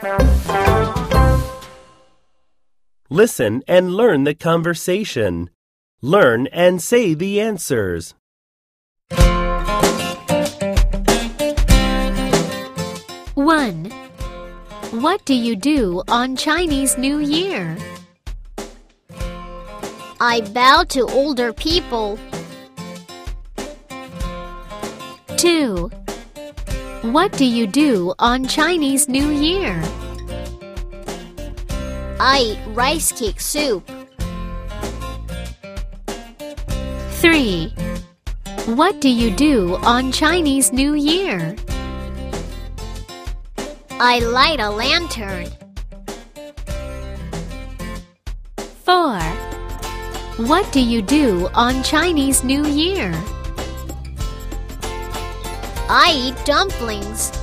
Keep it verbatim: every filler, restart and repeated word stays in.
Listen and learn the conversation. Learn and say the answers. one. What do you do on Chinese New Year? I bow to older people. two. What do you do on Chinese New Year? I eat rice cake soup. three. What do you do on Chinese New Year? I light a lantern. four. What do you do on Chinese New Year? I eat dumplings.